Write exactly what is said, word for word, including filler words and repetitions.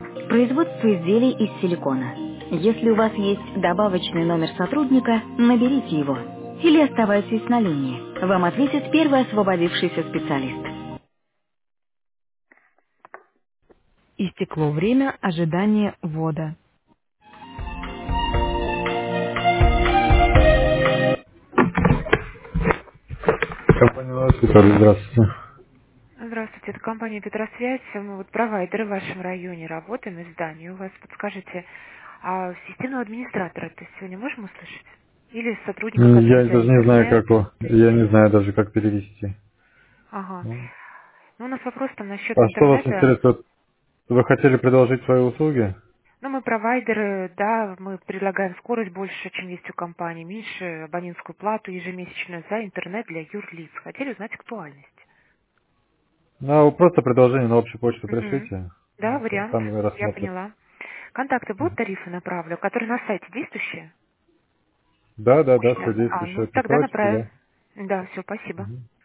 Производство изделий из силикона. Если у вас есть добавочный номер сотрудника, наберите его. Или оставайтесь на линии. Вам ответит первый освободившийся специалист. Истекло время ожидания ввода. Компания «Новости», Виталий, здравствуйте. Здравствуйте, это компания «Петросвязь». Мы вот провайдеры в вашем районе работаем из здания. У вас, подскажите, а системного администратора то сегодня можем услышать? Или сотрудника, М, который Я за даже не знаю, интернет? как его. Я не знаю даже, как перевести. Ага. Ну, Ну, у нас вопрос там насчет А что вас интернета. интересует? Вы хотели предложить свои услуги? Ну, мы провайдеры, да, мы предлагаем скорость больше, чем есть у компании, меньше абонентскую плату ежемесячно за интернет для юрлиц. Хотели узнать актуальность. Ну, а вы просто предложение на общую почту Угу. пришлите. Да, Это вариант, Там и я рассмотрят. поняла. Контакты будут, Мгм. тарифы направлю, которые на сайте действующие? Да, да, да, все Сейчас. А, действующее. ну тогда Присылайте направим. туда. Да, все, спасибо. Мгм.